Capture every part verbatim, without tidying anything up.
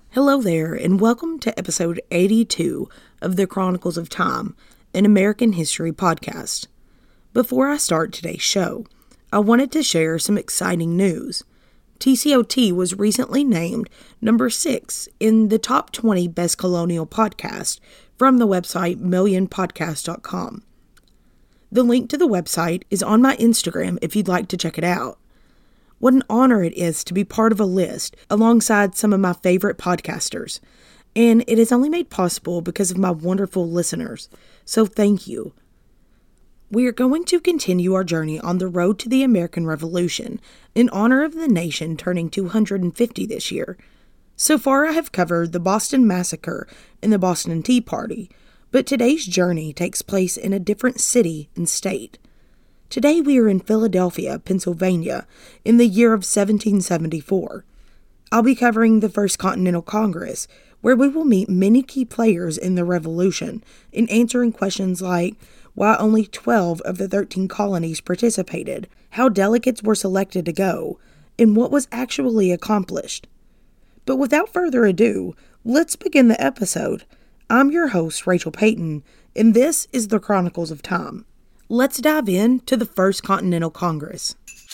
Hello there, and welcome to episode eighty-two of the Chronicles of Time, an American history podcast. Before I start today's show, I wanted to share some exciting news. T C O T was recently named number six in the top twenty best colonial podcasts from the website million podcast dot com. The link to the website is on my Instagram if you'd like to check it out. What an honor it is to be part of a list alongside some of my favorite podcasters, and it is only made possible because of my wonderful listeners, so thank you. We are going to continue our journey on the road to the American Revolution in honor of the nation turning two hundred fifty this year. So far I have covered the Boston Massacre and the Boston Tea Party, but today's journey takes place in a different city and state. Today we are in Philadelphia, Pennsylvania, in the year of seventeen seventy-four. I'll be covering the First Continental Congress, where we will meet many key players in the Revolution in answering questions like why only twelve of the thirteen colonies participated, how delegates were selected to go, and what was actually accomplished. But without further ado, let's begin the episode. I'm your host, Rachel Payton, and this is the Chronicles of Time. Let's dive in to the First Continental Congress.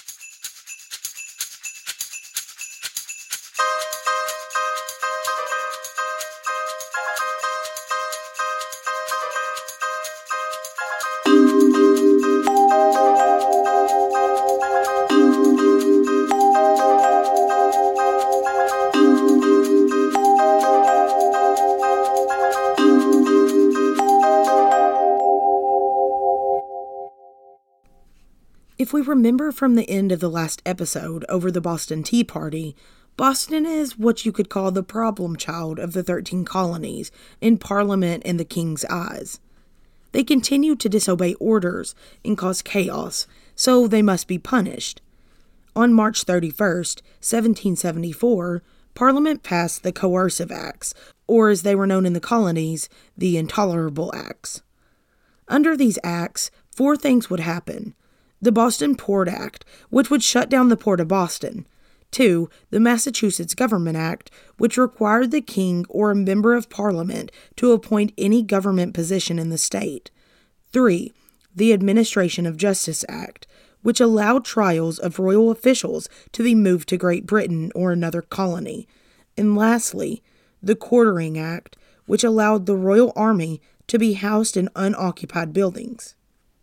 If we remember from the end of the last episode over the Boston Tea Party, Boston is what you could call the problem child of the thirteen colonies in Parliament and the King's eyes. They continue to disobey orders and cause chaos, so they must be punished. On March thirty-first, seventeen seventy-four, Parliament passed the Coercive Acts, or as they were known in the colonies, the Intolerable Acts. Under these acts, four things would happen. The Boston Port Act, which would shut down the Port of Boston. Two, the Massachusetts Government Act, which required the king or a member of parliament to appoint any government position in the state. Three, the Administration of Justice Act, which allowed trials of royal officials to be moved to Great Britain or another colony. And lastly, the Quartering Act, which allowed the royal army to be housed in unoccupied buildings.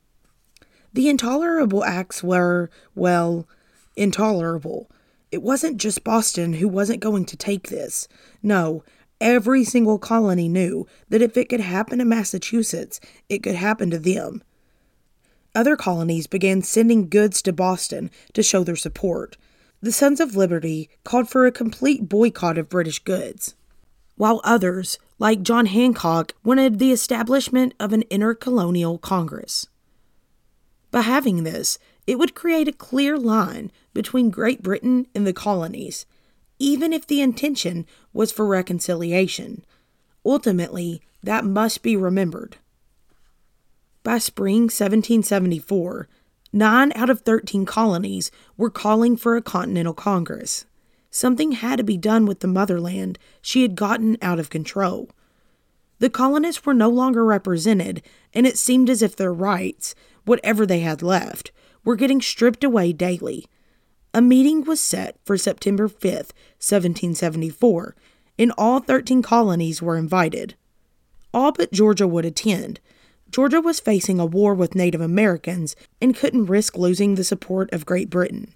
The Intolerable Acts were, well, intolerable. It wasn't just Boston who wasn't going to take this. No, every single colony knew that if it could happen to Massachusetts, it could happen to them. Other colonies began sending goods to Boston to show their support. The Sons of Liberty called for a complete boycott of British goods, while others, like John Hancock, wanted the establishment of an intercolonial Congress. By having this, it would create a clear line between Great Britain and the colonies, even if the intention was for reconciliation. Ultimately, that must be remembered. By spring seventeen seventy-four, nine out of thirteen colonies were calling for a Continental Congress. Something had to be done with the motherland. She had gotten out of control. The colonists were no longer represented, and it seemed as if their rights, whatever they had left, were getting stripped away daily. A meeting was set for September fifth, seventeen seventy-four, and all thirteen colonies were invited. All but Georgia would attend. Georgia was facing a war with Native Americans and couldn't risk losing the support of Great Britain.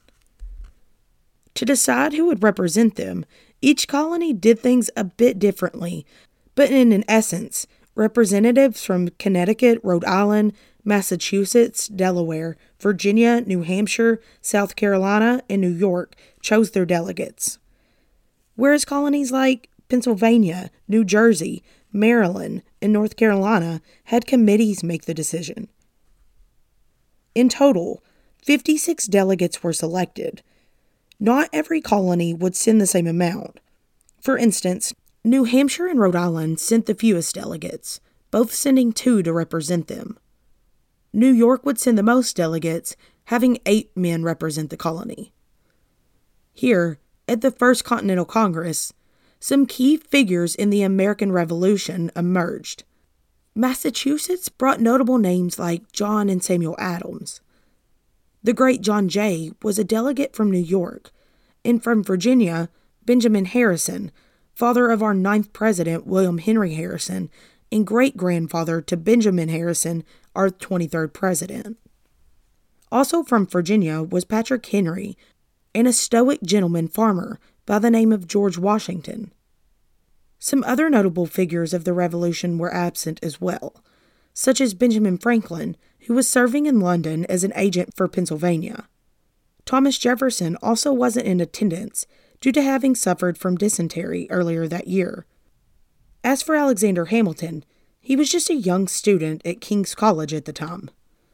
To decide who would represent them, each colony did things a bit differently, but in an essence, representatives from Connecticut, Rhode Island, Massachusetts, Delaware, Virginia, New Hampshire, South Carolina, and New York chose their delegates. Whereas colonies like Pennsylvania, New Jersey, Maryland, and North Carolina had committees make the decision. In total, fifty-six delegates were selected. Not every colony would send the same amount. For instance, New Hampshire and Rhode Island sent the fewest delegates, both sending two to represent them. New York would send the most delegates, having eight men represent the colony. Here, at the First Continental Congress, some key figures in the American Revolution emerged. Massachusetts brought notable names like John and Samuel Adams. The great John Jay was a delegate from New York, and from Virginia, Benjamin Harrison, father of our ninth president, William Henry Harrison, and great-grandfather to Benjamin Harrison, our twenty-third president. Also from Virginia was Patrick Henry, and a stoic gentleman farmer by the name of George Washington. Some other notable figures of the Revolution were absent as well, such as Benjamin Franklin, who was serving in London as an agent for Pennsylvania. Thomas Jefferson also wasn't in attendance due to having suffered from dysentery earlier that year. As for Alexander Hamilton, he was just a young student at King's College at the time.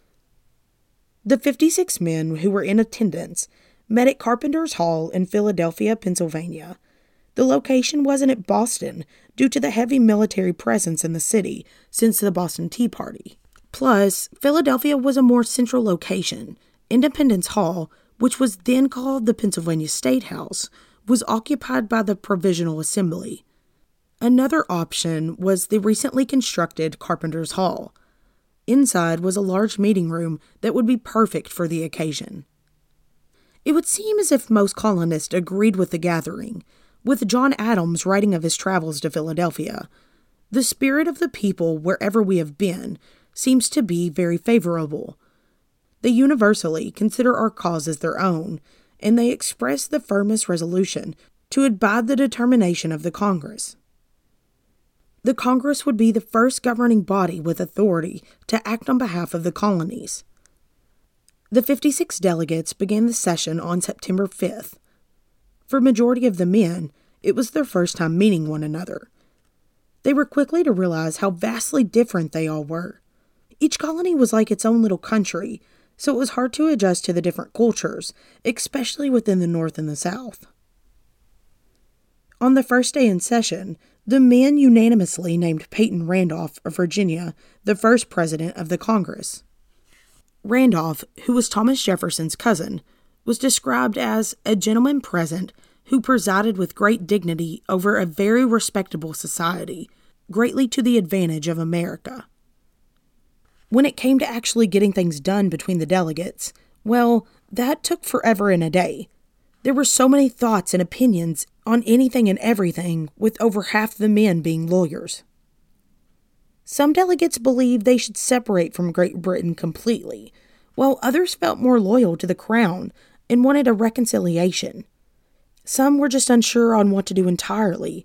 The fifty-six men who were in attendance met at Carpenter's Hall in Philadelphia, Pennsylvania. The location wasn't at Boston due to the heavy military presence in the city since the Boston Tea Party. Plus, Philadelphia was a more central location. Independence Hall, which was then called the Pennsylvania State House, was occupied by the Provisional Assembly. Another option was the recently constructed Carpenter's Hall. Inside was a large meeting room that would be perfect for the occasion. It would seem as if most colonists agreed with the gathering, with John Adams writing of his travels to Philadelphia. The spirit of the people, wherever we have been, seems to be very favorable. They universally consider our cause as their own, and they express the firmest resolution to abide the determination of the Congress. The Congress would be the first governing body with authority to act on behalf of the colonies. The fifty-six delegates began the session on September fifth. For majority of the men, it was their first time meeting one another. They were quickly to realize how vastly different they all were. Each colony was like its own little country, so it was hard to adjust to the different cultures, especially within the North and the South. On the first day in session, the men unanimously named Peyton Randolph of Virginia the first president of the Congress. Randolph, who was Thomas Jefferson's cousin, was described as a gentleman present who presided with great dignity over a very respectable society, greatly to the advantage of America. When it came to actually getting things done between the delegates, well, that took forever and a day. There were so many thoughts and opinions on anything and everything, with over half the men being lawyers. Some delegates believed they should separate from Great Britain completely, while others felt more loyal to the crown and wanted a reconciliation. Some were just unsure on what to do entirely.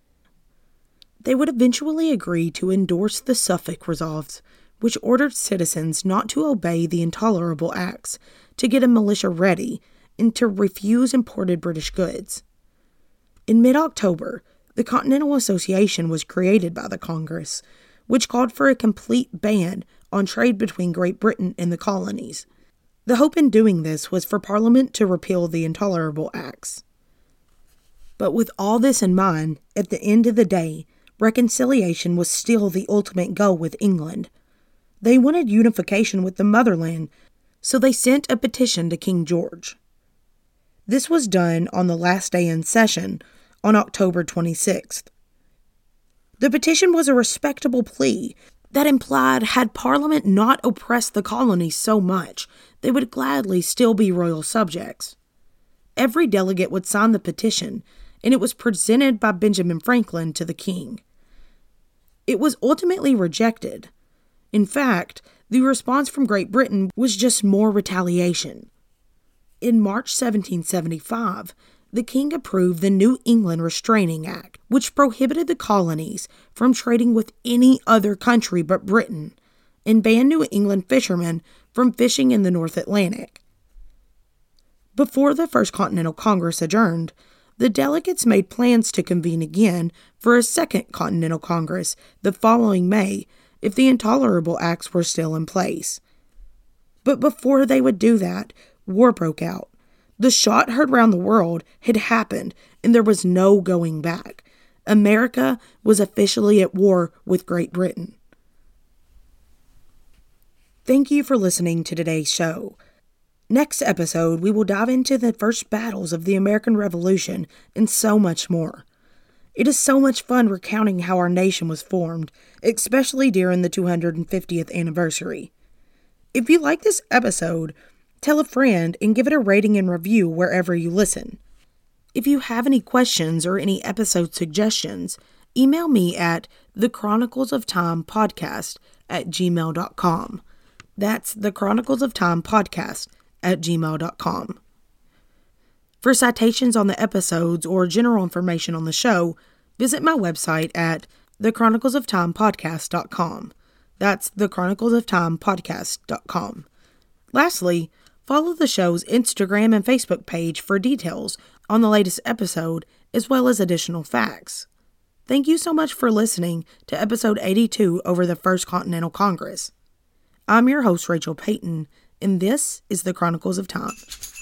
They would eventually agree to endorse the Suffolk Resolves, which ordered citizens not to obey the Intolerable Acts, to get a militia ready, and to refuse imported British goods. In mid-October, the Continental Association was created by the Congress, which called for a complete ban on trade between Great Britain and the colonies. The hope in doing this was for Parliament to repeal the Intolerable Acts. But with all this in mind, at the end of the day, reconciliation was still the ultimate goal with England. They wanted unification with the motherland, so they sent a petition to King George. This was done on the last day in session, on October twenty-sixth. The petition was a respectable plea that implied had Parliament not oppressed the colonies so much, they would gladly still be royal subjects. Every delegate would sign the petition, and it was presented by Benjamin Franklin to the king. It was ultimately rejected. In fact, the response from Great Britain was just more retaliation. In March seventeen seventy-five, the king approved the New England Restraining Act, which prohibited the colonies from trading with any other country but Britain, and banned New England fishermen from fishing in the North Atlantic. Before the First Continental Congress adjourned, the delegates made plans to convene again for a Second Continental Congress the following May if the Intolerable Acts were still in place. But before they would do that, war broke out. The shot heard round the world had happened, and there was no going back. America was officially at war with Great Britain. Thank you for listening to today's show. Next episode, we will dive into the first battles of the American Revolution and so much more. It is so much fun recounting how our nation was formed, especially during the two hundred fiftieth anniversary. If you like this episode, tell a friend and give it a rating and review wherever you listen. If you have any questions or any episode suggestions, email me at the chronicles of time podcast at gmail dot com. That's the chronicles of time podcast at gmail dot com. For citations on the episodes or general information on the show, visit my website at the chronicles of time podcast dot com. That's the chronicles of time podcast dot com. Lastly, follow the show's Instagram and Facebook page for details on the latest episode as well as additional facts. Thank you so much for listening to episode eighty-two over the First Continental Congress. I'm your host, Rachel Payton, and this is the Chronicles of Time.